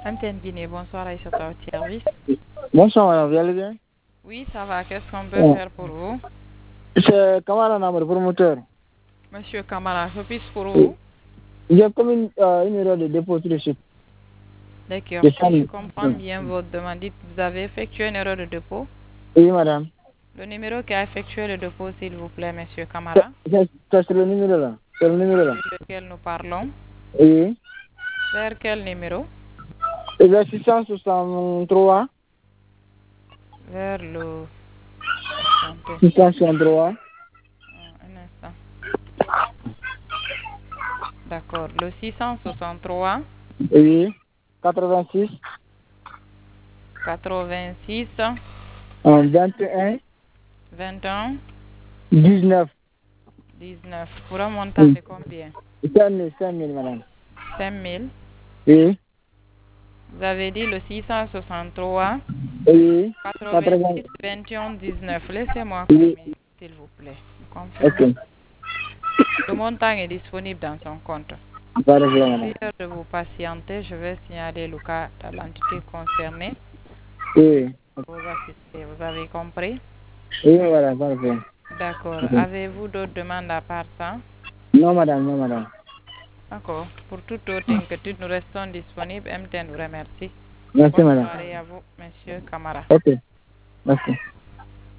MTN Guinée, bonsoir Aïssata au service. Bonsoir madame, vous allez bien? Oui, ça va. Qu'est-ce qu'on peut faire pour vous? C'est Kamara Namar, promoteur. Monsieur Kamara, je puis pour vous? J'ai comme une erreur de dépôt sur le site. D'accord. Je Si je sens- comprends bien votre demande, dites, vous avez effectué une erreur de dépôt. Oui madame. Le numéro qui a effectué le dépôt, s'il vous plaît, monsieur Kamara, C'est le numéro là. C'est le numéro là. sur lequel nous parlons. Oui. Vers quel numéro? Et le 663. Vers le... Attendez, 663. un instant. D'accord. Le 663 Oui. 86. 86 21. 21 19. 19. Pour un montant Oui. de combien? 5 000 madame. 5000. Oui. Vous avez dit le 663 Oui. 80. 86 21 19. Laissez-moi Oui. confirmer, s'il vous plaît. Ok. Confirmez. Le montant est disponible dans son compte. Pas de problème madame. Prière de vous patienter, je vais signaler le cas à l'entité concernée Oui. pour vous assister. Vous avez compris? Oui madame, pas de problème. D'accord. Ok. Avez-vous d'autres demandes à part ça? Non madame, non madame. D'accord. Pour toute autre inquiétude, nous restons disponibles. MTN vous remercie. Merci Bonne madame. soirée à vous, monsieur Kamara. Ok. Merci.